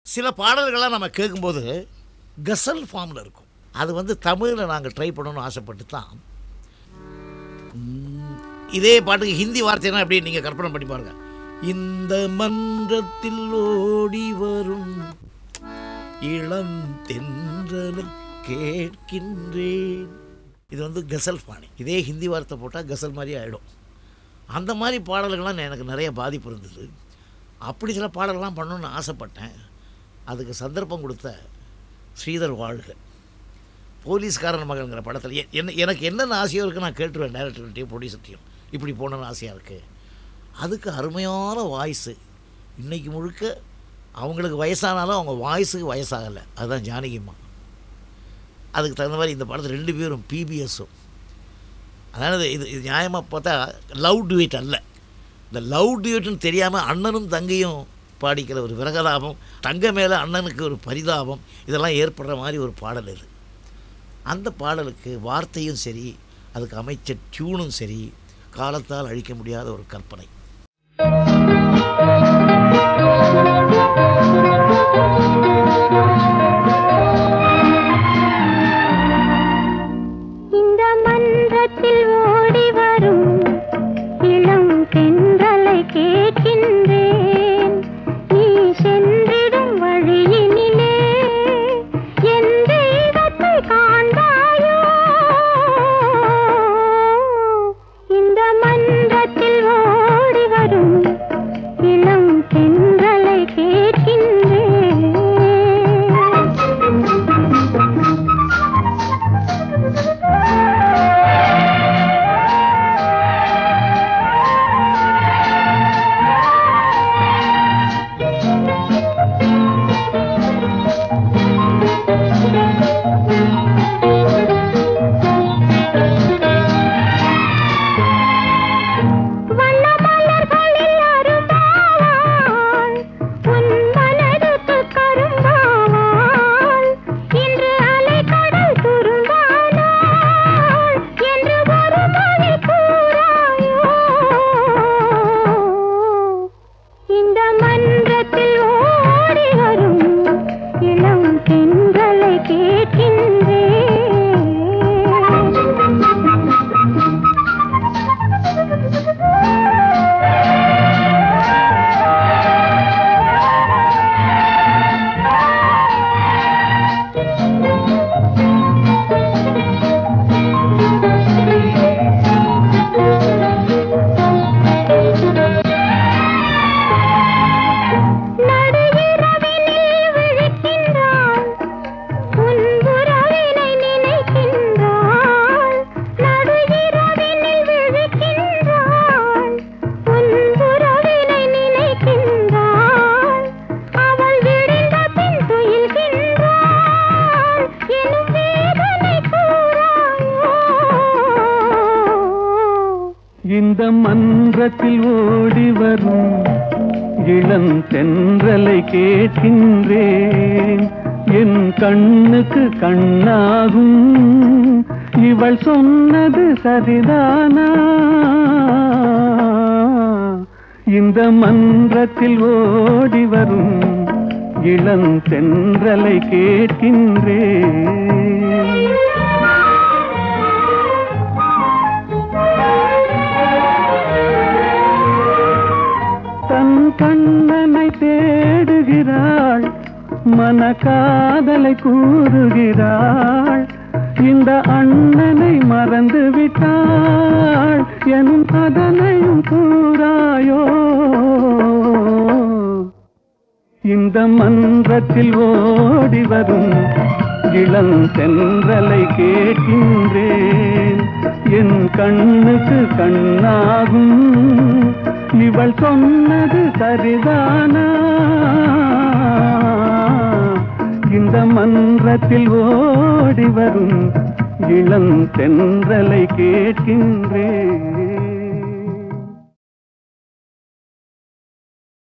சில பாடல்கள்லாம் நம்ம கேட்கும்போது கசல் ஃபார்மில் இருக்கும். அது வந்து தமிழில் நாங்கள் ட்ரை பண்ணணும்னு ஆசைப்பட்டு தான். இதே பாட்டுக்கு ஹிந்தி வார்த்தைனா எப்படி நீங்கள் கற்பனை பண்ணி பாருங்க. இந்த மன்றத்தில் ஓடி வரும் இளம் தென்றல் கேட்கின்றேன். இது வந்து கசல் பாணி. இதே ஹிந்தி வார்த்தை போட்டால் கசல் மாதிரி ஆகிடும். அந்த மாதிரி பாடல்கள்லாம் எனக்கு நிறைய பாதிப்பு இருந்தது. அப்படி சில பாடல்கள்லாம் பண்ணணுன்னு ஆசைப்பட்டேன். அதுக்கு சந்தர்ப்பம் கொடுத்த ஸ்ரீதர் வாழ்க, போலீஸ்காரன் மகன்கிற படத்தில் எனக்கு என்னென்ன ஆசையோ இருக்குது நான் கேட்டுருவேன். டைரக்டர்கிட்டையும் ப்ரொடியூசர்கிட்டையும் இப்படி போகணுன்னு ஆசையாக இருக்குது. அதுக்கு அருமையான வாய்ஸு. இன்றைக்கி முழுக்க அவங்களுக்கு வயசானாலும் அவங்க வாய்ஸுக்கு வயசாகலை. அதுதான் ஜானகிம்மா. அதுக்கு தகுந்த மாதிரி இந்த படத்தில் 2 பேரும் பிபிஎஸும். அதாவது இது நியாயமாக பார்த்தா லவ் டுவேட் அல்ல. இந்த லவ் டுவேட்டுன்னு தெரியாமல் அண்ணனும் தங்கையும் பாடிக்கிற ஒரு விரகதாபம், தங்க மேலே அண்ணனுக்கு ஒரு பரிதாபம், இதெல்லாம் ஏற்படுற மாதிரி ஒரு பாடல் இது. அந்த பாடலுக்கு வார்த்தையும் சரி, அதுக்கு அமைச்ச டியூனும் சரி, காலத்தால் அழிக்க முடியாத ஒரு கற்பனை. இந்த மன்றத்தில் ஓடி வரும் இளம் தென்றலை கேட்கின்றேன். நீ சென்றிடும் வழியினிலே என் தெய்வத்தை காண்பாயோ? இந்த மன்றத்தில் ஓடி வரும் இளம் தென்றலை கேட்கின்றேன். இந்த மன்றத்தில் ஓடி வரும் இளம் தென்றலை கேட்கின்றேன். என் கண்ணுக்கு கண்ணாகும் இவள் சொன்னது சரிதானா? இந்த மன்றத்தில் ஓடி வரும் இளம் தென்றலை கேட்கின்றேன். கண்ணனை தேடுகிறாள், மனக்காதலை கூறுகிறாள். இந்த அண்ணனை மறந்து விட்டாள் எனும் அதனையும் கூறாயோ? இந்த மன்றத்தில் ஓடி வரும் இளம் தென்றலை கேட்கின்றேன். என் கண்ணுக்கு கண்ணாகும் இவள் சொன்னது சரிதானா? இந்த மன்றத்தில் ஓடி வரும் இளம் தென்றலை கேட்கின்றேன்.